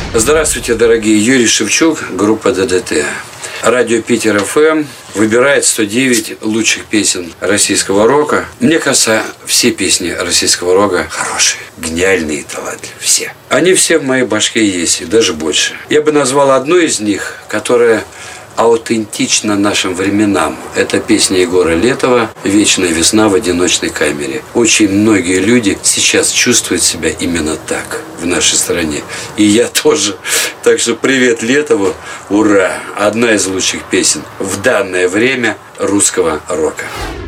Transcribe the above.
Здравствуйте, дорогие. Юрий Шевчук, группа ДДТ. Радио Питер ФМ выбирает 109 лучших песен российского рока. Мне кажется, все песни российского рока хорошие, гениальные, талантливые. Все. Они все в моей башке есть, и даже больше. Я бы назвал одну из них, которая аутентична нашим временам. Это песня Егора Летова «Вечная весна в одиночной камере». Очень многие люди сейчас чувствуют себя именно так в нашей стране. И я тоже. Так что привет Летову. Ура! Одна из лучших песен в данное время русского рока.